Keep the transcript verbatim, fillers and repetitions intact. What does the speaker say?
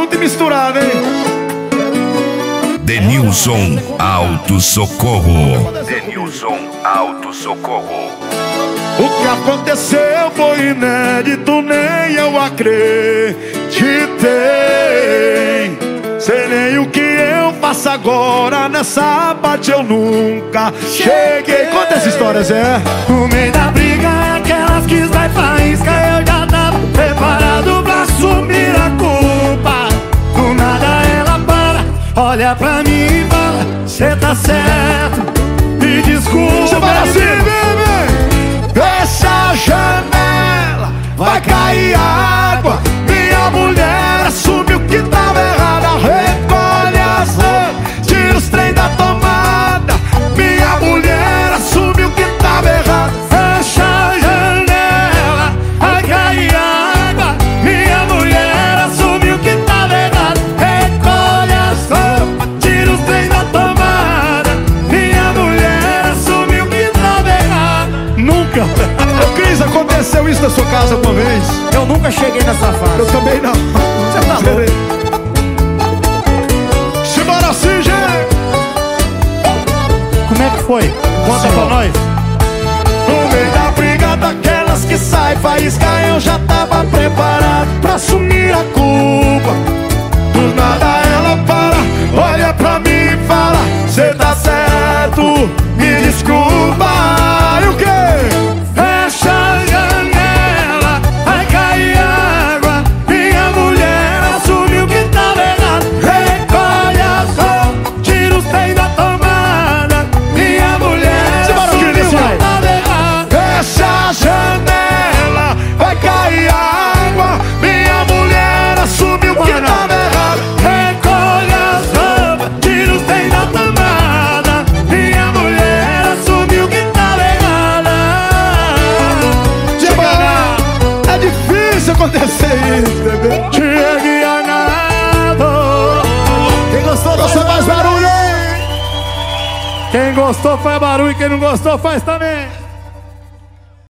junto e misturado, hein? Denilson Auto Socorro. Denilson Auto Socorro. O que aconteceu foi inédito, nem eu acreditei. Sei nem o que eu faço agora, nessa parte eu nunca cheguei. Conta essa história, Zé. No meio da briga, aquelas que sai faísca, eu já tava preparado pra assumir a culpa. Do nada ela para, olha pra mim e fala: cê tá certo, me desculpa. Você fala assim, bebê. Fecha a janela, vai cair água. Minha mulher assumiu que tava errada. Recolhe as roupas, tira os trem da tomada. Minha mulher assumiu que tava errada. Fecha a janela, vai cair água. Minha mulher assumiu que tava errado. Recolhe as roupas, tira os trem da tomada. Minha mulher assumiu que tava errado. Nunca. Ô Cris, aconteceu isso na sua casa uma vez? Eu nunca cheguei nessa fase. Eu também não. Você tá louco? Simbora assim, gente. Como é que foi? Conta pra nós. No meio da briga daquelas que sai faísca, eu já tava preparado pra assumir a culpa. Do nada ela para, olha pra mim e fala: cê tá certo, me desculpa. E o quê? Fecha a janela, vai cair água. Minha mulher assumiu que tava errado. Recolhe as roupas, tira os trem da tomada. Minha mulher assumiu que tava errado. Fecha a janela, vai cair água. Minha mulher assumiu que tava errado. Recolhe as roupas, tira os trem da tomada. Minha mulher assumiu que tava errada. É difícil acontecer isso, bebê. Chegue a nada. Quem gostou, você faz barulho. Quem gostou faz barulho, quem não gostou faz também.